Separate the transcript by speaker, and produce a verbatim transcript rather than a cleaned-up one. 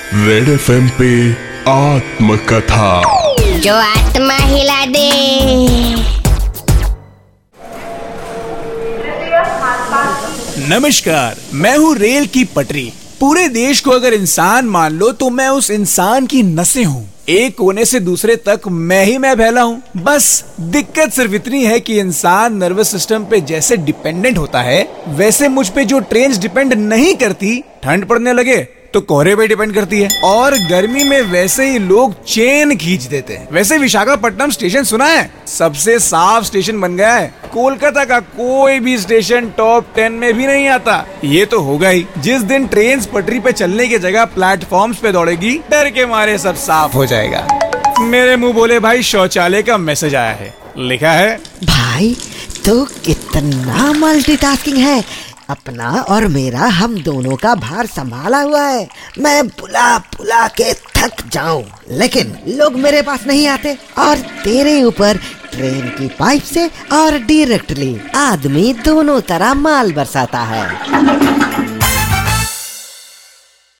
Speaker 1: Red FM पे आत्मकथा,
Speaker 2: जो आत्मा हिला दे।
Speaker 3: नमस्कार, मैं हूँ रेल की पटरी। पूरे देश को अगर इंसान मान लो तो मैं उस इंसान की नसें हूँ। एक कोने से दूसरे तक मैं ही मैं फैला हूँ। बस दिक्कत सिर्फ इतनी है कि इंसान नर्वस सिस्टम पे जैसे डिपेंडेंट होता है, वैसे मुझ पे जो ट्रेन्स डिपेंड नहीं करती, ठंड पड़ने लगे तो कोहरे पे डिपेंड करती है, और गर्मी में वैसे ही लोग चेन खींच देते हैं। वैसे विशाखापट्टनम स्टेशन सुना है? सबसे साफ स्टेशन बन गया है। कोलकाता का कोई भी स्टेशन टॉप टेन में भी नहीं आता। ये तो होगा ही जिस दिन ट्रेन पटरी पे चलने की जगह प्लेटफॉर्म्स पे दौड़ेगी, डर के मारे सब साफ हो जाएगा। मेरे मुंह बोले भाई शौचालय का मैसेज आया है। लिखा है,
Speaker 4: भाई तो कितना मल्टीटास्किंग है। अपना और मेरा हम दोनों का भार संभाला हुआ है। मैं बुला बुला के थक जाऊं, लेकिन लोग मेरे पास नहीं आते, और तेरे ऊपर ट्रेन की पाइप से और डायरेक्टली आदमी दोनों तरह माल बरसाता है।